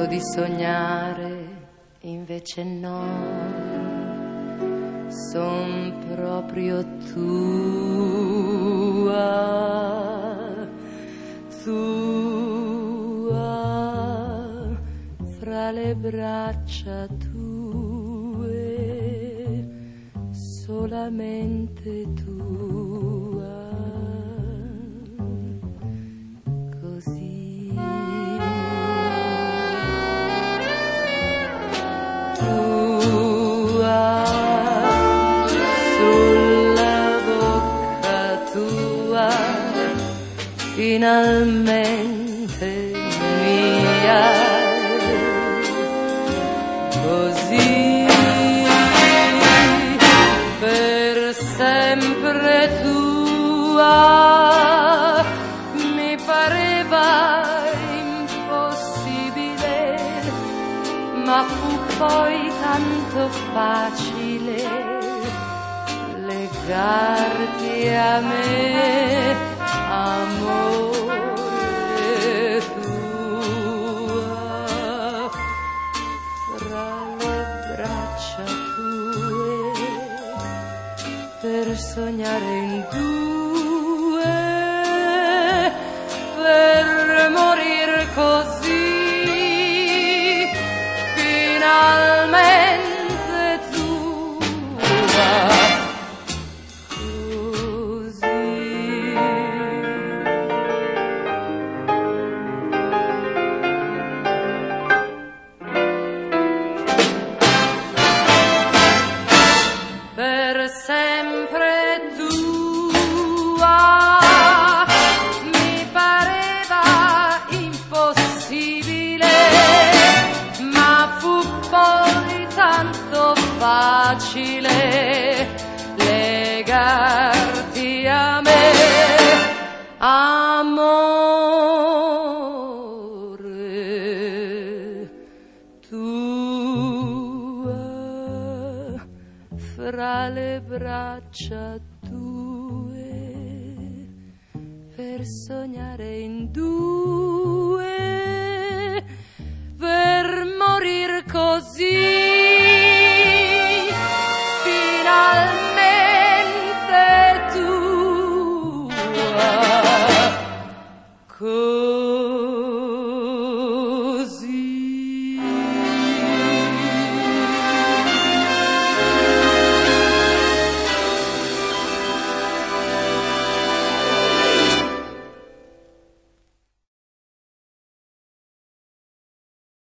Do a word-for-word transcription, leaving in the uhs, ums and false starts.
Cerco di sognare, invece no, son proprio tua, tua, fra le braccia tue, solamente tua, così. Tua, sulla bocca tua, finalmente mia, così, per sempre tua, mi pareva impossibile, ma fu poi tanto facile legarti a me, amore tua, fra le braccia tue, per sognare in due, per morir così. Finalmente tua, così. Per sempre tua, mi pareva impossibile, ma fu poi tanto facile legarti a me, amore tua, fra le braccia tue, per sognare in due, per morir così, finalmente tua, così.